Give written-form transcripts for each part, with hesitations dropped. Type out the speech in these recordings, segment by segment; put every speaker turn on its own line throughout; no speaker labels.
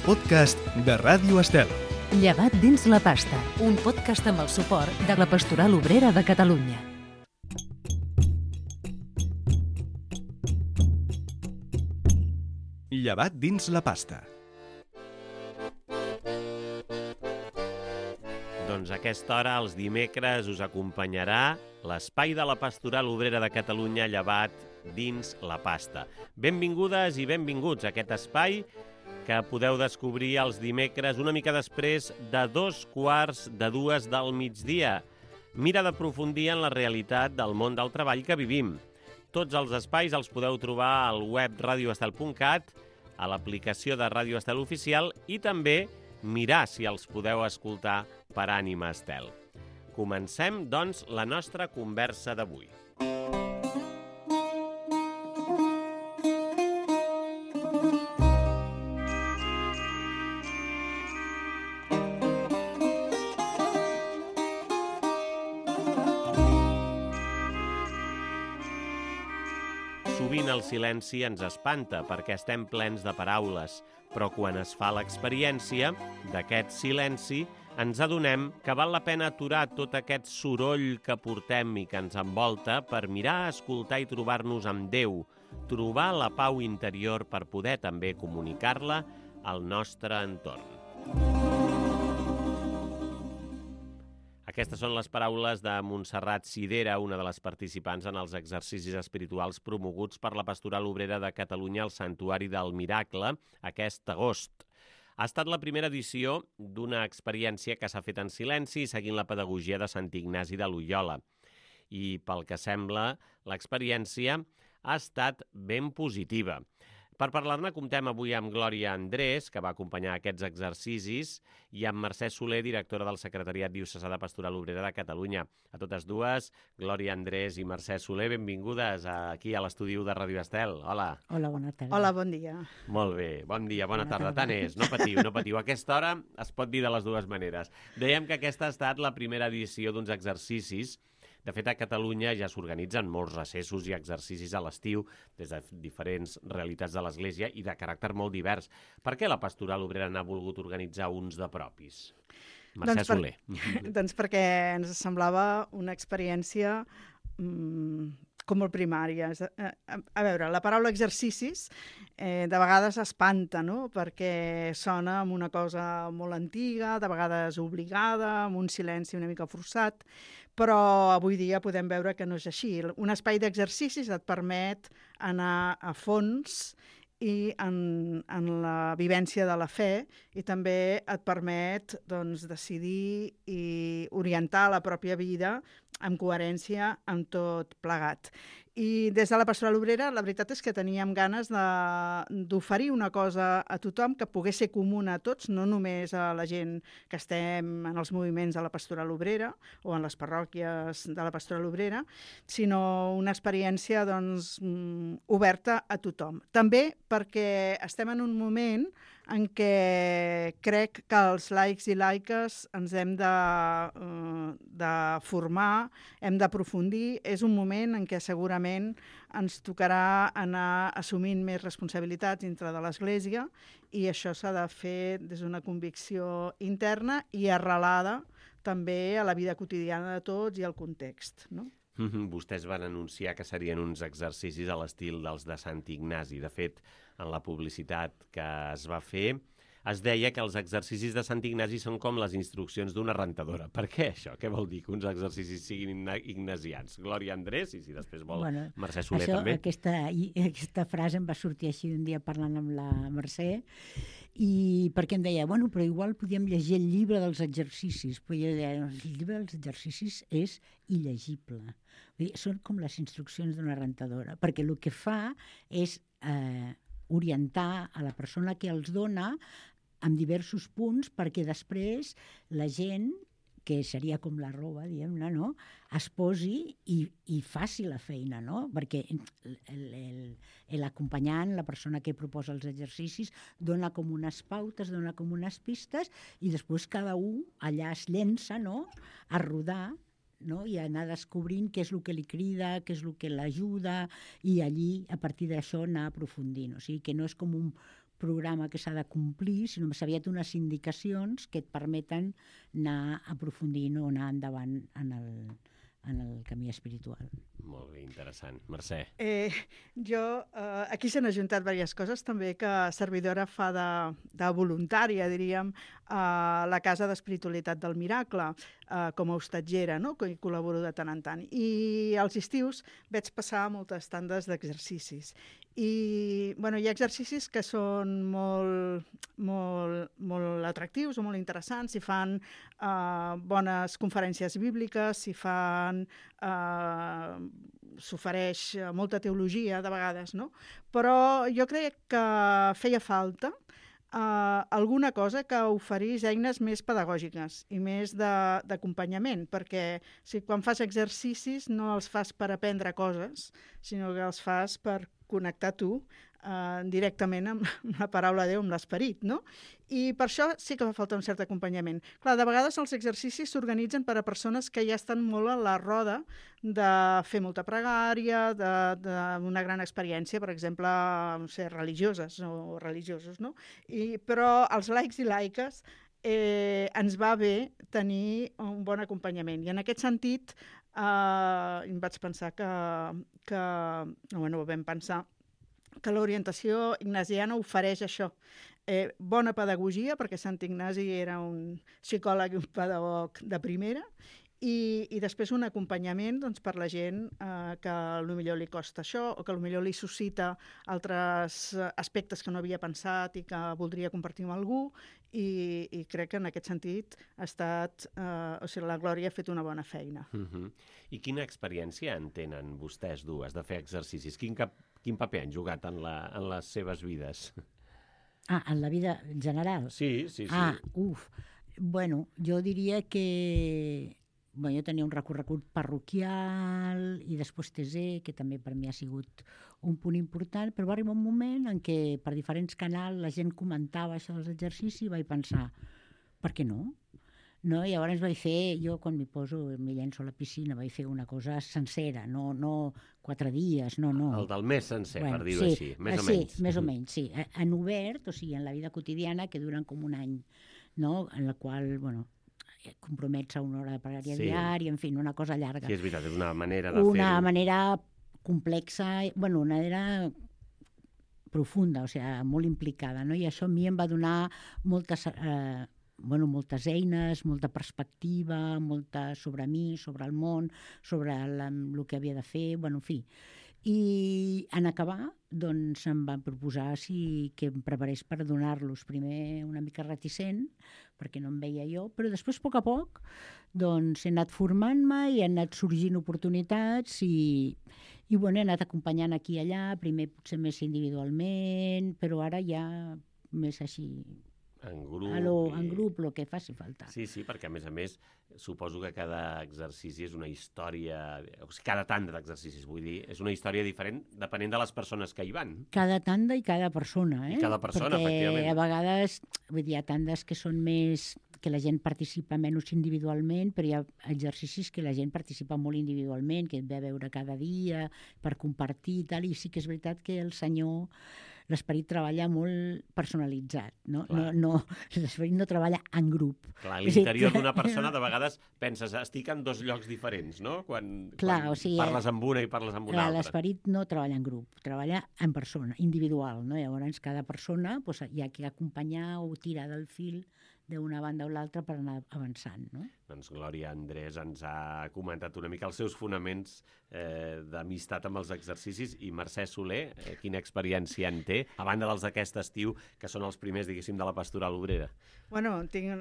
podcast de Ràdio Estel.
Llevat dins la pasta, un podcast amb el suport de la Pastoral Obrera de Catalunya.
Llevat dins la pasta.
Doncs a aquesta hora, els dimecres, us acompanyarà l'espai de la Pastoral Obrera de Catalunya Llevat dins la pasta. Benvingudes i benvinguts a aquest espai que podeu descobrir els dimecres una mica després de 2:15 del migdia. Mira d'aprofundir en la realitat del món del treball que vivim. Tots els espais els podeu trobar al web radioestel.cat, a l'aplicació de Ràdio Estel Oficial i també mirar si els podeu escoltar per Ànima Estel. Comencem, doncs, la nostra conversa d'avui. Sovint el silenci ens espanta perquè estem plens de paraules, però quan es fa l'experiència d'aquest silenci ens adonem que val la pena aturar tot aquest soroll que portem i que ens envolta per mirar, escoltar i trobar-nos amb Déu, trobar la pau interior per poder també comunicar-la al nostre entorn. Aquestes són les paraules de Montserrat Sidera, una de les participants en els exercicis espirituals promoguts per la Pastoral Obrera de Catalunya al Santuari del Miracle aquest agost. Ha estat la primera edició d'una experiència que s'ha fet en silenci seguint la pedagogia de Sant Ignasi de Loiola. I pel que sembla, l'experiència ha estat ben positiva. Per parlar-ne, comptem avui amb Glòria Andrés, que va acompanyar aquests exercicis, i amb Mercè Soler, directora del Secretariat Diocesà de Pastoral Obrera de Catalunya. A totes dues, Glòria Andrés i Mercè Soler, benvingudes aquí a l'estudi de Ràdio Estel. Hola.
Hola, bona tarda.
Hola, bon dia.
Molt bé, bon dia, bona tarda. Tant és, no patiu, no patiu. A aquesta hora es pot dir de les dues maneres. Dèiem que aquesta ha estat la primera edició d'uns exercicis. De fet, a Catalunya ja s'organitzen molts recessos i exercicis a l'estiu des de diferents realitats de l'Església i de caràcter molt divers. Per què la Pastoral Obrera n'ha volgut organitzar uns de propis? Mercè Soler.
Doncs perquè ens semblava una experiència com molt primària. A veure, la paraula exercicis de vegades espanta, no? Perquè sona amb una cosa molt antiga, de vegades obligada, amb un silenci una mica forçat, però avui dia podem veure que no és així. Un espai d'exercicis et permet anar a fons i en la vivència de la fe i també et permet decidir i orientar la pròpia vida amb coherència amb tot plegat. I des de la Pastoral Obrera la veritat és que teníem ganes d'oferir una cosa a tothom que pogués ser comuna a tots, no només a la gent que estem en els moviments de la Pastoral Obrera o en les parròquies de la Pastoral Obrera, sinó una experiència oberta a tothom. També perquè estem en un moment en què crec que els laics i laiques ens hem de formar, hem d'aprofundir. És un moment en què segurament ens tocarà anar assumint més responsabilitats dintre de l'Església i això s'ha de fer des d'una convicció interna i arrelada també a la vida quotidiana de tots i al context, no?
Vostès van anunciar que serien uns exercicis a l'estil dels de Sant Ignasi. De fet, en la publicitat que es va fer, es deia que els exercicis de Sant Ignasi són com les instruccions d'una rentadora. Per què això? Què vol dir que uns exercicis siguin ignasians? Glòria Andrés, i si després vol Mercè Soler també.
Aquesta frase em va sortir així un dia parlant amb la Mercè, i perquè em deia, però igual podíem llegir el llibre dels exercicis. Però jo deia, el llibre dels exercicis és il·legible. Són com les instruccions d'una rentadora, perquè el que fa és orientar a la persona que els dona amb diversos punts perquè després la gent, que seria com la roba, diguem-ne, no?, es posi i faci la feina, no? Perquè l'acompanyant, la persona que proposa els exercicis, dona com unes pautes, dona com unes pistes i després cada un allà es llença, no?, a rodar, no? I anar descobrint què és el que li crida, què és el que l'ajuda i allí, a partir d'això, anar aprofundint. O sigui, que no és com un programa que s'ha de complir, sinó més aviat unes indicacions que et permeten anar aprofundint o anar endavant en el camí espiritual.
Molt bé, interessant. Mercè.
Aquí s'han ajuntat diverses coses, també que servidora fa de voluntària, diríem, a la Casa d'Espiritualitat del Miracle, com a hostatgera, no? Que hi col·laboro de tant en tant. I als estius veig passar moltes tandes d'exercicis. I hi ha exercicis que són molt atractius o molt interessants, s'hi fan bones conferències bíbliques, s'ofereix molta teologia de vegades, no? Però jo crec que feia falta alguna cosa que oferís eines més pedagògiques i més d'acompanyament, perquè quan fas exercicis no els fas per aprendre coses, sinó que els fas per connectar tu directament amb la paraula de Déu, amb l'esperit, no? I per això sí que fa falta un cert acompanyament. Clar, de vegades els exercicis s'organitzen per a persones que ja estan molt a la roda de fer molta pregària, d'una gran experiència, per exemple, religioses o religiosos, no? Però els laics i laiques ens va bé tenir un bon acompanyament. I en aquest sentit em vaig pensar vam pensar que l'orientació ignasiana ofereix això. Bona pedagogia, perquè Sant Ignasi era un psicòleg i un pedagog de primera, i després un acompanyament per la gent que potser li costa això o que potser li suscita altres aspectes que no havia pensat i que voldria compartir amb algú, i crec que en aquest sentit la Glòria ha fet una bona feina.
I quina experiència en tenen vostès dues de fer exercicis? Quin paper han jugat en les seves vides?
En la vida general?
Sí.
Jo diria que jo tenia un recorregut parroquial i després TC, que també per mi ha sigut un punt important, però va arribar un moment en què per diferents canals la gent comentava això dels exercicis i vaig pensar, per què no? I llavors vaig fer, jo quan m'hi llenço a la piscina, vaig fer una cosa sencera, no 4 dies, no.
El del mes sencer, per dir-ho així, més o menys.
Sí, més o menys, sí. En obert, o sigui, en la vida quotidiana, que duren com un any, no? En la qual, compromets a una hora de pregària diària, en fi, una cosa llarga.
Sí, és veritat, és una manera de fer-ho.
Una manera complexa, una manera profunda, o sigui, molt implicada, no? I això a mi em va donar moltes eines, molta perspectiva, molta sobre mi, sobre el món, sobre el que havia de fer, en fi. I en acabar, doncs em van proposar que em preparés per donar-los, primer una mica reticent, perquè no em veia jo, però després, a poc a poc, doncs he anat formant-me i han anat sorgint oportunitats i he anat acompanyant aquí i allà, primer potser més individualment, però ara ja més així...
En grup.
En grup, el que faci falta.
Sí, perquè a més, suposo que cada exercici és una història... O sigui, cada tanda d'exercicis, vull dir, és una història diferent depenent de les persones que hi van.
Cada tanda i cada persona,
I cada persona, efectivament.
Perquè a vegades, hi ha tandes que són més... que la gent participa menys individualment, però hi ha exercicis que la gent participa molt individualment, que et ve a veure cada dia per compartir i tal, i sí que és veritat que el Senyor, l'esperit treballa molt personalitzat, no? L'esperit no treballa en grup.
Clar, l'interior d'una persona de vegades penses, estic en 2 llocs diferents, no? Quan parles amb una i parles amb una altra.
L'esperit no treballa en grup, treballa en persona, individual, no? Llavors cada persona hi ha que acompanyar o tirar del fil d'una banda o l'altra per anar avançant, no?
Doncs Glòria Andrés ens ha comentat una mica els seus fonaments d'amistat amb els exercicis, i Mercè Soler, quina experiència en té, a banda dels d'aquest estiu, que són els primers, diguéssim, de la Pastoral Obrera?
Tinc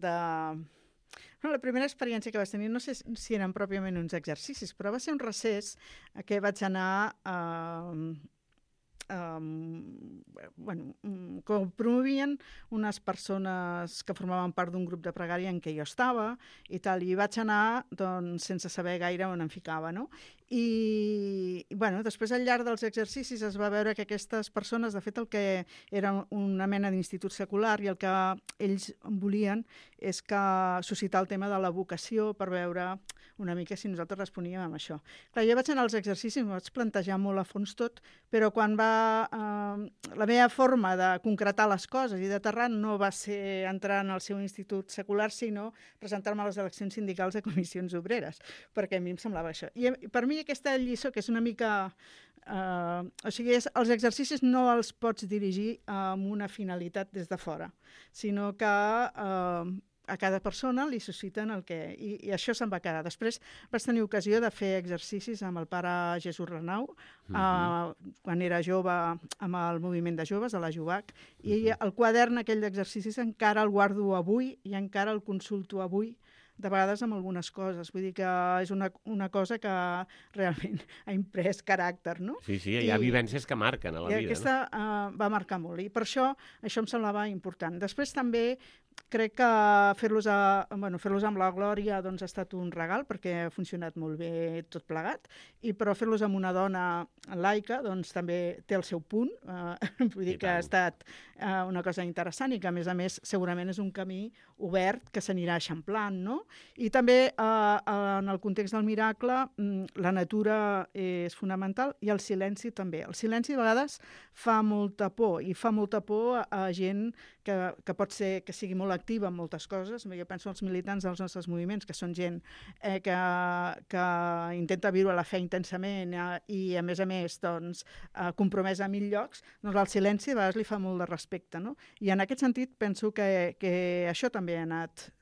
la primera experiència que vaig tenir, no sé si eren pròpiament uns exercicis, però va ser un recés que vaig anar que promovien unes persones que formaven part d'un grup de pregària en què jo estava i tal, i vaig anar sense saber gaire on em ficava, no? I bueno, després al llarg dels exercicis es va veure que aquestes persones, de fet el que era una mena d'institut secular, i el que ells volien és que suscitar el tema de la vocació per veure una mica si nosaltres responíem amb això. Clar, jo vaig anar als exercicis, m'ho vaig plantejar molt a fons tot, però quan la meva forma de concretar les coses i d'aterrar no va ser entrar en el seu institut secular, sinó presentar-me a les eleccions sindicals de comissions obreres, perquè a mi em semblava això. I per mi aquesta lliçó, que és una mica... o sigui, els exercicis no els pots dirigir amb una finalitat des de fora, sinó que a cada persona li susciten el que... I això se'n va quedar. Després vaig tenir ocasió de fer exercicis amb el pare Jesús Renau, quan era jove, amb el moviment de joves, a la JOVAC, i el quadern aquell d'exercicis encara el guardo avui i encara el consulto avui, de vegades amb algunes coses. Vull dir que és una cosa que realment ha imprès caràcter, no?
Sí, hi ha vivències que marquen a la vida.
I aquesta va marcar molt, i per això em semblava important. Després també crec que fer-los amb la Glòria doncs, ha estat un regal, perquè ha funcionat molt bé tot plegat, però fer-los amb una dona laica doncs, també té el seu punt. Vull dir que ha estat una cosa interessant i que, a més, segurament és un camí obert que s'anirà eixamplant, no? I també, en el context del miracle, la natura és fonamental i el silenci també. El silenci a vegades fa molta por, i fa molta por a gent que pot ser que sigui molt activa en moltes coses. Jo penso als militants dels nostres moviments, que són gent que intenta viure la fe intensament i, a més, doncs, compromesa a 1000 llocs, doncs el silenci a vegades li fa molt de respecte, no? I en aquest sentit penso que això també ha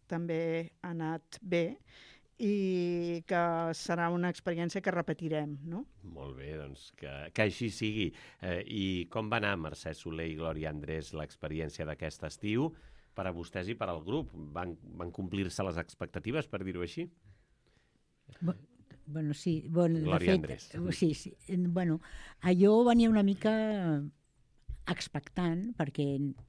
anat bé, i que serà una experiència que repetirem, no?
Molt bé, doncs que així sigui. I com va anar, Mercè Soler i Glòria Andrés, l'experiència d'aquest estiu per a vostès i per al grup? Van complir-se les expectatives, per dir-ho així?
Bueno, sí.
Glòria Andrés.
Sí. Bueno, jo venia una mica expectant, perquè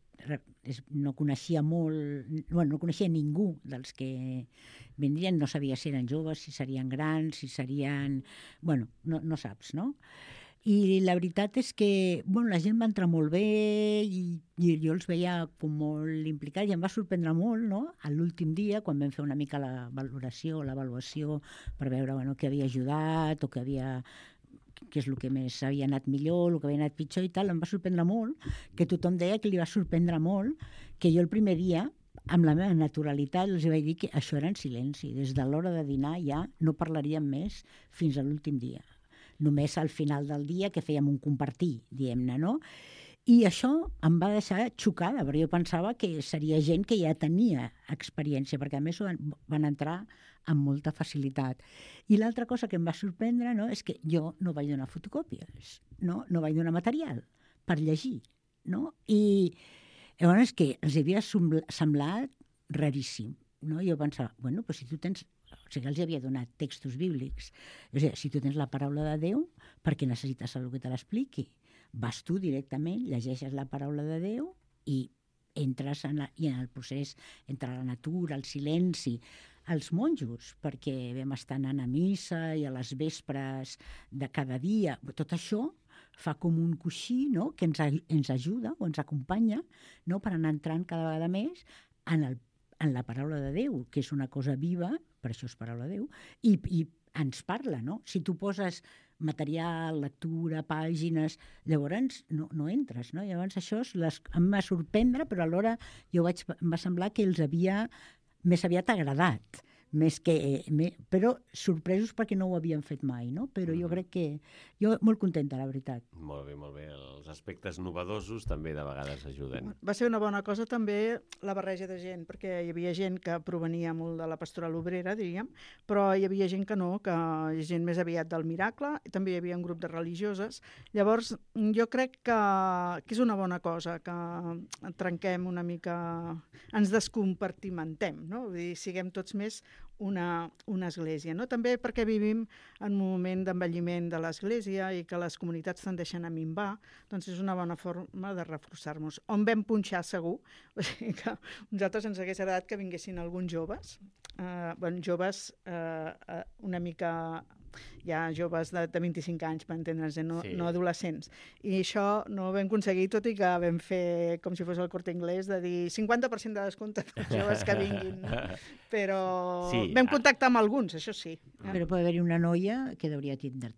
no coneixia no coneixia ningú dels que vindrien, no sabia si eren joves, si serien grans, si serien... no saps, no? I la veritat és que la gent va entrar molt bé i jo els veia com molt implicats i em va sorprendre molt, no? A l'últim dia, quan vam fer una mica la valoració, l'avaluació, per veure què havia ajudat o què és el que més havia anat millor, el que havia anat pitjor i tal, em va sorprendre molt, que tothom deia que li va sorprendre molt, que jo el primer dia, amb la meva naturalitat, els vaig dir que això era en silenci. Des de l'hora de dinar ja no parlaríem més fins a l'últim dia. Només al final del dia que fèiem un compartir, diguem-ne, no? I això em va deixar xocada, perquè jo pensava que seria gent que ja tenia experiència, perquè a més van entrar amb molta facilitat. I l'altra cosa que em va sorprendre, no, és que jo no vaig donar fotocòpies, no vaig donar material per llegir, no? I llavors és que els havia semblat raríssim, no? Jo pensava, si tu tens... O sigui, els havia donat textos bíblics. O sigui, si tu tens la paraula de Déu, per què necessites algú que te l'expliqui? Vas tu directament, llegeixes la paraula de Déu i entres en el procés entre la natura, el silenci, els monjos, perquè vam estar anant a missa i a les vespres de cada dia. Tot això fa com un coixí, no?, que ens ajuda o ens acompanya, no?, per anar entrant cada vegada més en la paraula de Déu, que és una cosa viva, per això és paraula de Déu, i ens parla, no? Si tu poses material, lectura, pàgines, llavors no entres, no? Llavors això em va sorprendre, però alhora em va semblar que els havia més aviat agradat, però sorpresos perquè no ho havien fet mai, no? Però jo crec que... Jo molt contenta, la veritat.
Molt bé. Els aspectes novedosos també de vegades ajuden.
Va ser una bona cosa també la barreja de gent, perquè hi havia gent que provenia molt de la pastoral obrera, diríem, però hi havia gent que no, que gent més aviat del miracle, i també hi havia un grup de religioses. Llavors, jo crec que és una bona cosa, que trenquem una mica, ens descompartimentem, no? Vull dir, siguem tots més una església. No? També perquè vivim en un moment d'envelliment de l'església i que les comunitats tendeixen a minvar, doncs és una bona forma de reforçar-nos. On vam punxar segur, o sigui que a nosaltres ens hagués agradat que vinguessin alguns joves, joves una mica... Hi ha joves de 25 anys, per entendre's, no adolescents. I això no ho vam aconseguir, tot i que vam fer, com si fos el Corte Inglés, de dir 50% de descompte per joves que vinguin. No? Però vam contactar amb alguns, això sí.
Però pot haver-hi una noia que hauria tindre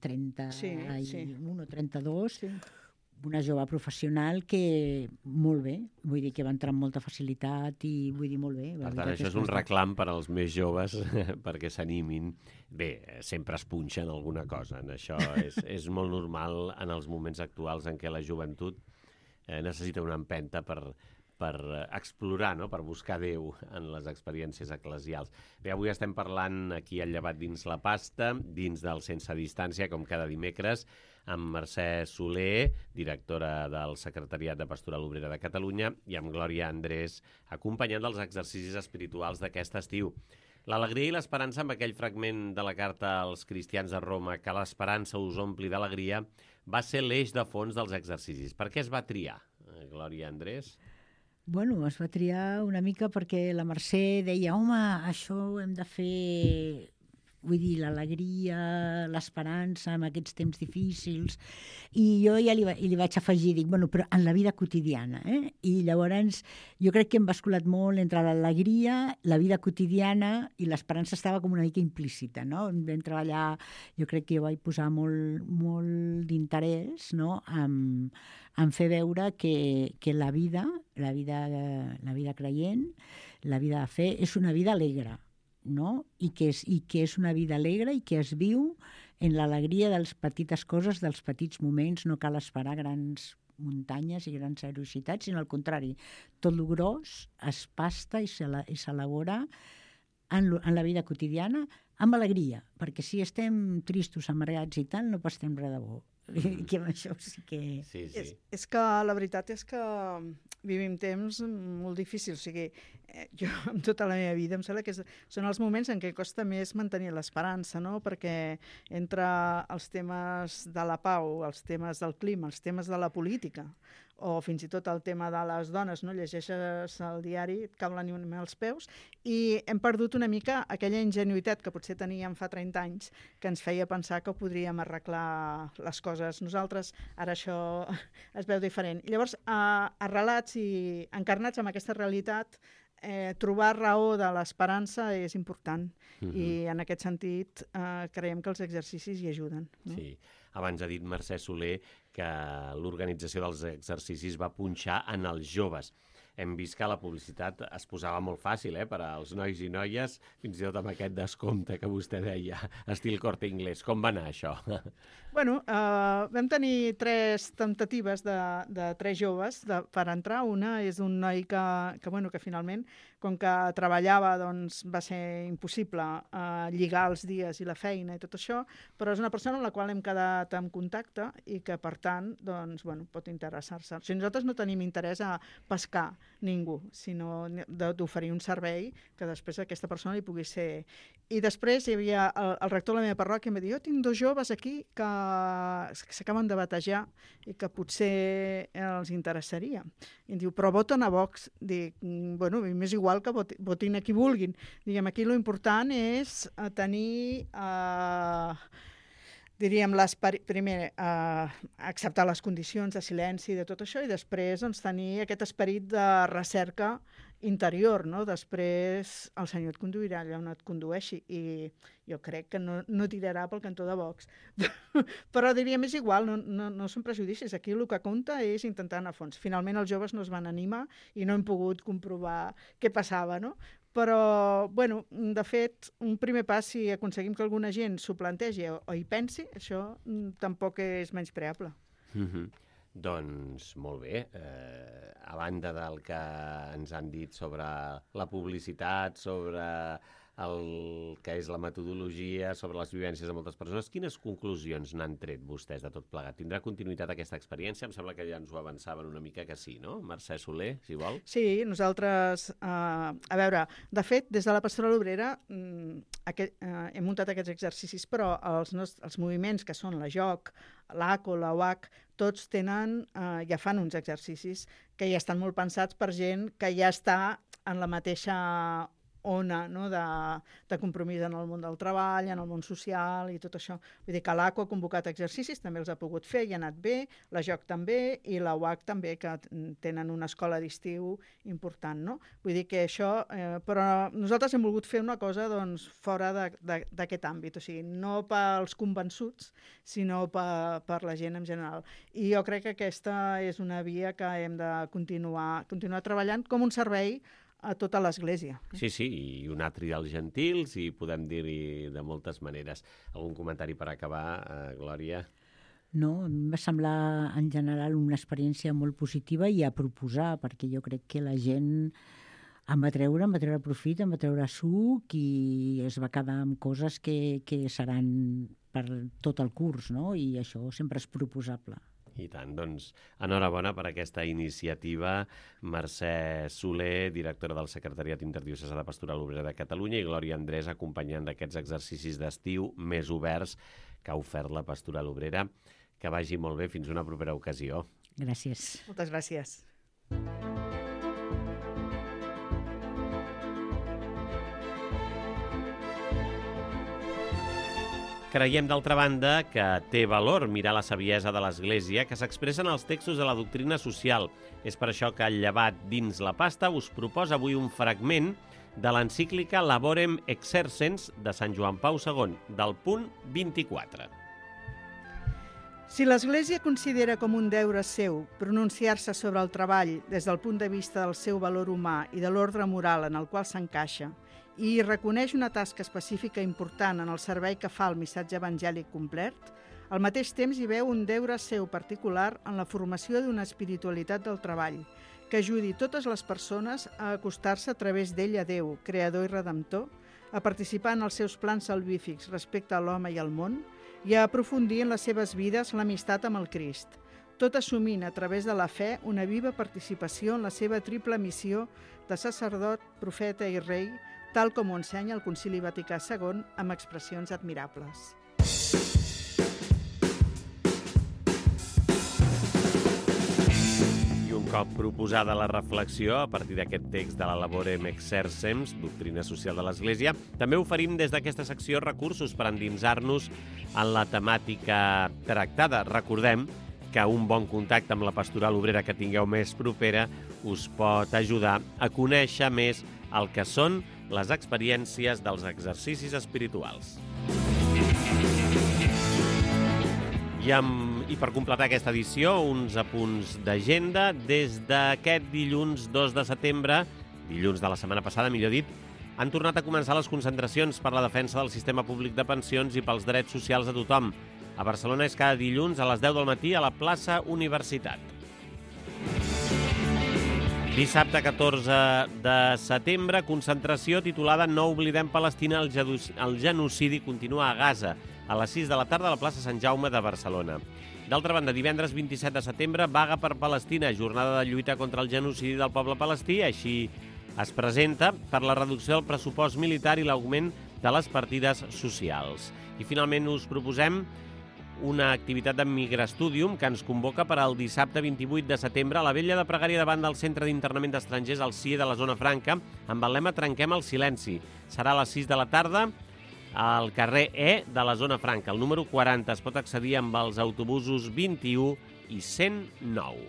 31 o 32, una jove professional que molt bé, vull dir que va entrar amb molta facilitat i vull dir molt bé.
Per tant, això és un reclam per als més joves perquè s'animin. Bé, sempre es punxen alguna cosa. Això és molt normal en els moments actuals en què la joventut necessita una empenta per explorar, no? Per buscar Déu en les experiències eclesials. Bé, avui estem parlant aquí al Llevat dins la pasta, dins del Sense Distància, com cada dimecres, amb Mercè Soler, directora del Secretariat de Pastoral Obrera de Catalunya, i amb Glòria Andrés, acompanyant dels exercicis espirituals d'aquest estiu. L'alegria i l'esperança, amb aquell fragment de la carta als cristians de Roma, que l'esperança us ompli d'alegria, va ser l'eix de fons dels exercicis. Per què es va triar, Glòria Andrés?
Bueno, es va triar una mica perquè la Mercè deia, home, això ho hem de fer... Vull dir, l'alegria, l'esperança en aquests temps difícils. I jo ja li vaig afegir, dic, bueno, però en la vida quotidiana. I llavors jo crec que hem basculat molt entre l'alegria, la vida quotidiana i l'esperança estava com una mica implícita, no? Vam treballar, jo crec que jo vaig posar molt d'interès, no?, en fer veure que la vida creient, la vida de fe, és una vida alegre, no? I que és una vida alegre i que es viu en l'alegria de les petites coses, dels petits moments. No cal esperar grans muntanyes i grans heroïcitats, sinó al contrari. Tot el gros es pasta i s'elabora en la vida quotidiana amb alegria, perquè si estem tristos, amargats i tal, no pastem res de bo. Que amb això sí que...
Sí.
És que la veritat és que vivim temps molt difícils. O sigui, jo amb tota la meva vida em sembla que són els moments en què costa més mantenir l'esperança, no? Perquè entre els temes de la pau, els temes del clima, els temes de la política, o fins i tot el tema de les dones, no? Llegeixes el diari, et cau l'ànima als peus, i hem perdut una mica aquella ingenuïtat que potser teníem fa 30 anys, que ens feia pensar que podríem arreglar les coses nosaltres. Ara això es veu diferent. I llavors, arrelats i encarnats amb aquesta realitat, trobar raó de l'esperança és important. I en aquest sentit creiem que els exercicis hi ajuden. No?
Sí. Abans ha dit Mercè Soler que l'organització dels exercicis va punxar en els joves. Hem vist que la publicitat es posava molt fàcil per als nois i noies, fins i tot amb aquest descompte que vostè deia, estil Corte Inglés. Com va anar això?
Bueno, vam tenir 3 temptatives de 3 joves per entrar. Una és un noi que finalment, com que treballava, doncs va ser impossible lligar els dies i la feina i tot això, però és una persona amb la qual hem quedat en contacte i que, per tant, doncs, pot interessar-se. O sigui, nosaltres no tenim interès a pescar ningú, sinó d'oferir un servei que després aquesta persona li pugui ser. I després hi havia el rector de la meva parròquia i em va dir, jo tinc 2 joves aquí que s'acaben de batejar i que potser els interessaria. I em diu, però voten a Vox. Dic, bueno, m'és igual que votin a qui vulguin. Diguem, aquí l'important és tenir... diríem, primer, acceptar les condicions de silenci de tot això i després doncs, tenir aquest esperit de recerca interior, no? Després el Senyor et conduirà allà on et condueixi i jo crec que no tirarà pel cantó de Vox. Però diríem, és igual, no són prejudicis. Aquí el que compta és intentar anar a fons. Finalment els joves no es van animar i no hem pogut comprovar què passava, no? Però, bueno, de fet, un primer pas, si aconseguim que alguna gent s'ho plantegi o hi pensi, això tampoc és menyspreable.
Doncs molt bé. A banda del que ens han dit sobre la publicitat, sobre el que és la metodologia, sobre les vivències de moltes persones. Quines conclusions n'han tret vostès de tot plegat? Tindrà continuïtat aquesta experiència? Em sembla que ja ens ho avançaven una mica que sí, no? Mercè Soler, si vol.
Sí, nosaltres, a veure, de fet, des de la Pastoral Obrera hem muntat aquests exercicis, però els moviments que són la JOC, l'ACO, la UAC, tots tenen, ja fan uns exercicis que ja estan molt pensats per gent que ja està en la mateixa ona, no? de compromís en el món del treball, en el món social i tot això. Vull dir que l'ACO ha convocat exercicis, també els ha pogut fer i ha anat bé, la JOC també i la UAC també, que tenen una escola d'estiu important, no? Vull dir que això... però nosaltres hem volgut fer una cosa doncs, fora d'aquest àmbit, o sigui, no pels convençuts, sinó per la gent en general. I jo crec que aquesta és una via que hem de continuar treballant com un servei a tota l'Església.
Sí, i un atri dels gentils, i podem dir-hi de moltes maneres. Algun comentari per acabar, Glòria?
No, a mi em va semblar en general una experiència molt positiva i a proposar, perquè jo crec que la gent em va treure profit, em va treure suc i es va quedar amb coses que seran per tot el curs, no? I això sempre és proposable.
I tant, doncs, enhorabona per aquesta iniciativa. Mercè Soler, directora del Secretariat Interdiocesà de Pastoral Obrera de Catalunya, i Glòria Andrés, acompanyant d'aquests exercicis d'estiu més oberts que ha ofert la Pastoral Obrera. Que vagi molt bé, fins una propera ocasió.
Gràcies.
Moltes gràcies.
Creiem, d'altra banda, que té valor mirar la saviesa de l'Església que s'expressa en els textos de la doctrina social. És per això que el Llevat dins la pasta us proposa avui un fragment de l'encíclica Laborem Exercens de Sant Joan Pau II, del punt 24.
Si l'Església considera com un deure seu pronunciar-se sobre el treball des del punt de vista del seu valor humà i de l'ordre moral en el qual s'encaixa, i reconeix una tasca específica important en el servei que fa el missatge evangèlic complet, al mateix temps hi veu un deure seu particular en la formació d'una espiritualitat del treball, que ajudi totes les persones a acostar-se a través d'ell a Déu, creador i redemptor, a participar en els seus plans salvífics respecte a l'home i al món, i a aprofundir en les seves vides l'amistat amb el Crist, tot assumint a través de la fe una viva participació en la seva triple missió de sacerdot, profeta i rei, tal com ho ensenya el Concili Vaticà II amb expressions admirables.
I un cop proposada la reflexió a partir d'aquest text de la Laborem Exercens, doctrina social de l'Església, també oferim des d'aquesta secció recursos per endinsar-nos en la temàtica tractada. Recordem que un bon contacte amb la pastoral obrera que tingueu més propera us pot ajudar a conèixer més el que són les experiències dels exercicis espirituals. I per completar aquesta edició, uns apunts d'agenda. Des d'aquest dilluns 2 de setembre, dilluns de la setmana passada, millor dit, han tornat a començar les concentracions per la defensa del sistema públic de pensions i pels drets socials de tothom. A Barcelona és cada dilluns a les 10 del matí a la plaça Universitat. Dissabte 14 de setembre, concentració titulada No oblidem Palestina, el genocidi continua a Gaza, a les 6 de la tarda a la plaça Sant Jaume de Barcelona. D'altra banda, divendres 27 de setembre, vaga per Palestina, jornada de lluita contra el genocidi del poble palestí, així es presenta per la reducció del pressupost militar i l'augment de les partides socials. I finalment us proposem una activitat de Migrastudium que ens convoca per al dissabte 28 de setembre a la Vetlla de Pregària davant del Centre d'Internament d'Estrangers al CIE de la Zona Franca amb el lema Trenquem el silenci. Serà a les 6 de la tarda al carrer E de la Zona Franca. El número 40 es pot accedir amb els autobusos 21 i 109.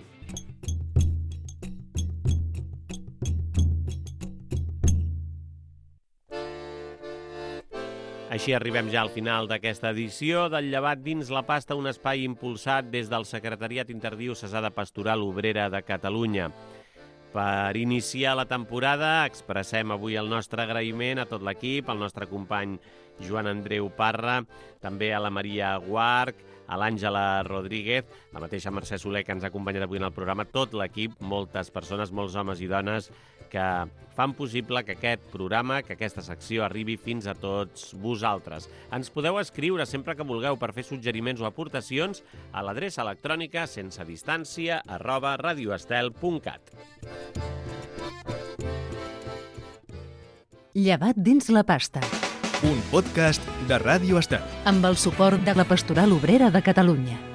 Així arribem ja al final d'aquesta edició del Llevat dins la pasta, un espai impulsat des del Secretariat Interdiocesà de Pastoral Obrera de Catalunya. Per iniciar la temporada expressem avui el nostre agraïment a tot l'equip, al nostre company Joan Andreu Parra, també a la Maria Guarch, a l'Àngela Rodríguez, la mateixa Mercè Soler que ens ha acompanyat avui en el programa, tot l'equip, moltes persones, molts homes i dones que fan possible que aquest programa, que aquesta secció arribi fins a tots vosaltres. Ens podeu escriure sempre que vulgueu per fer suggeriments o aportacions a l'adreça electrònica sensedistància@radioestel.cat.
Llevat dins la pasta,
Un podcast de Ràdio Estel.
amb el suport de la Pastoral Obrera de Catalunya.